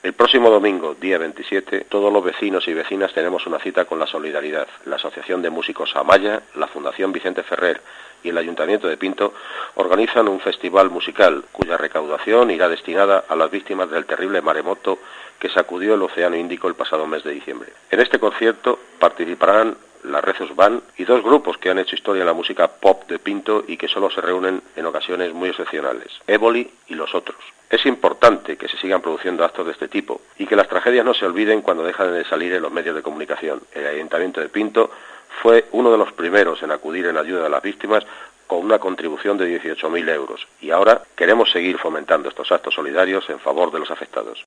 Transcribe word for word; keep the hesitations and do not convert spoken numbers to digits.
El próximo domingo, día veintisiete, todos los vecinos y vecinas tenemos una cita con la solidaridad. La Asociación de Músicos Amaya, la Fundación Vicente Ferrer y el Ayuntamiento de Pinto organizan un festival musical cuya recaudación irá destinada a las víctimas del terrible maremoto que sacudió el Océano Índico el pasado mes de diciembre. En este concierto participarán la Rezus Band y dos grupos que han hecho historia en la música pop de Pinto y que solo se reúnen en ocasiones muy excepcionales, Éboli y Los Otros. Es importante que se sigan produciendo actos de este tipo y que las tragedias no se olviden cuando dejan de salir en los medios de comunicación. El Ayuntamiento de Pinto fue uno de los primeros en acudir en ayuda a las víctimas con una contribución de dieciocho mil euros y ahora queremos seguir fomentando estos actos solidarios en favor de los afectados.